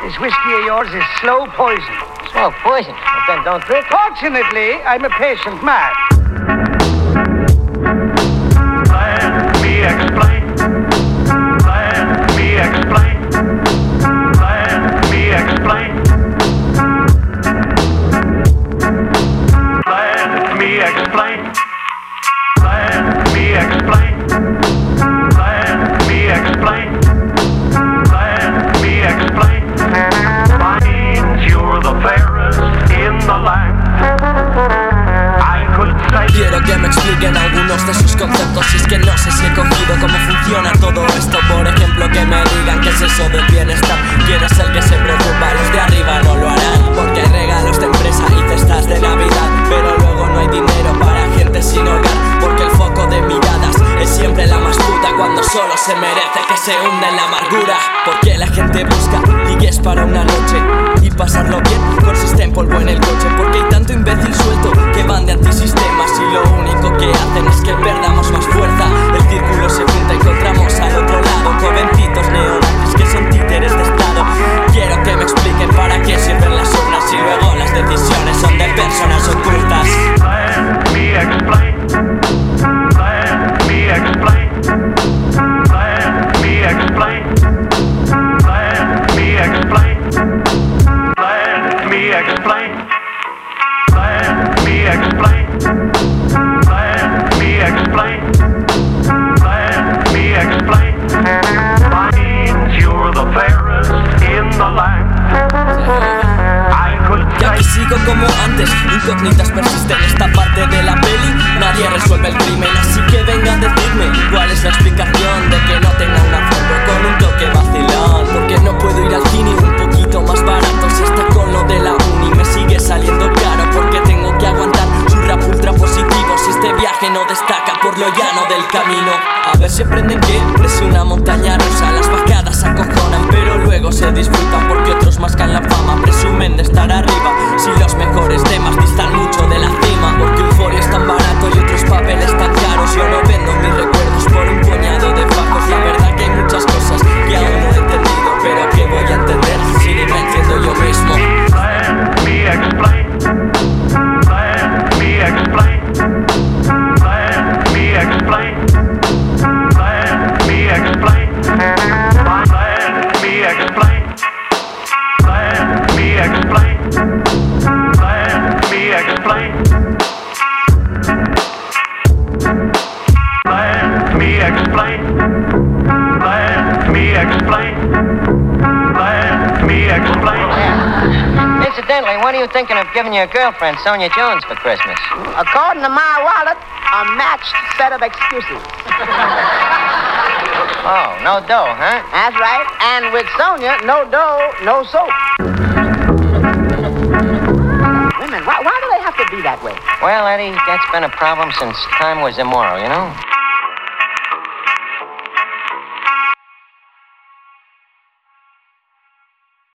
This whiskey of yours is slow poison. Slow poison? Well, then don't drink it. Fortunately, I'm a patient man. Let me explain. Let me explain. Let me explain. Let me explain. Let me explain. Let me explain. Let me explain. Finds you're the fairest in the land. I could say. Quiero que me expliquen algunos de sus conceptos. Y es que no sé si he cogido cómo funciona todo esto. Por ejemplo, que me digan qué es eso del bienestar. ¿Quién es el que se preocupa? Los de arriba no lo harán. Porque hay regalos de empresa y cestas de Navidad. Pero luego no hay dinero para gente sin hogar. Porque el foco de miradas es siempre la más puta. Cuando solo se merece que se hunda en la amargura. Porque la gente busca ligues para una noche. Y pasarlo bien consiste en polvo en el coche. Porque hay tanto imbécil suelto que van de antisistemas. Y lo único que hacen es que perdamos más fuerza. El círculo se junta, encontramos al otro lado jovencitos neonazis que son títeres de estado. Quiero que me expliquen para qué sirven las urnas y luego las decisiones son de personas ocultas. Let me explain. Let me explain. Let me explain. Let me explain. Let me explain. Let me explain. Let me explain. Let me explain. Finds you're the fairest in the land. I could Ya que say. sigo como antes, incógnitas persisten en esta parte de la peli. Nadie resuelve el crimen, así que venga a decirme cuál es la explicación de que no tenga una foto con un toque vacilón. Porque no puedo ir al cine un poquito más barato. Si hasta con lo de la uni me sigue saliendo caro. Porque tengo que aguantar su rap ultra positivo. Si este viaje no destaca por lo llano del camino. A ver si aprenden que es una montaña rusa. Las bajadas acojonan, pero luego se disfrutan. Porque otros mascan la fama, presumen de estar arriba. Si los mejores temas distan mucho de la cima. Porque Euphoria es tan barato y otros papeles tan caros. Yo no vendo mis recuerdos por un puñado de fajos. La verdad que hay muchas cosas que aún no he entendido. Pero que voy a entender si ni me entiendo yo mismo. Let me explain. Let me explain. Let me explain. Let me explain. Let me explain. Let me explain. Let me explain. Let me explain. Let me explain. Let me explain. Incidentally, what are you thinking of giving your girlfriend, Sonia Jones, for Christmas? According to my wallet, a matched set of excuses. Oh, no dough, huh? That's right. And with Sonia, no dough, no soap. Women, why do they have to be that way? Well, Eddie, that's been a problem since time was immoral, you know?